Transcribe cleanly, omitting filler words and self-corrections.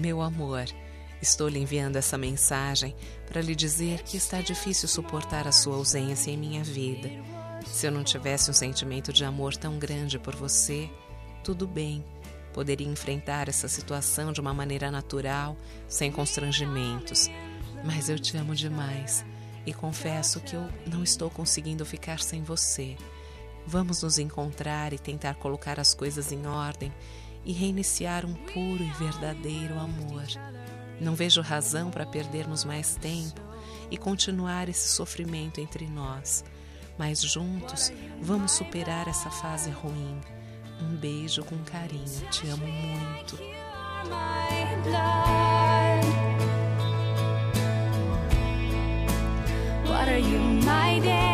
Meu amor, estou lhe enviando essa mensagem para lhe dizer que está difícil suportar a sua ausência em minha vida. Se eu não tivesse um sentimento de amor tão grande por você, tudo bem, poderia enfrentar essa situação de uma maneira natural, sem constrangimentos. Mas eu te amo demais e confesso que eu não estou conseguindo ficar sem você. Vamos nos encontrar e tentar colocar as coisas em ordem e reiniciar um puro e verdadeiro amor. Não vejo razão para perdermos mais tempo e continuar esse sofrimento entre nós. Mas juntos vamos superar essa fase ruim. Um beijo com carinho. Te amo muito. What are you, my dad?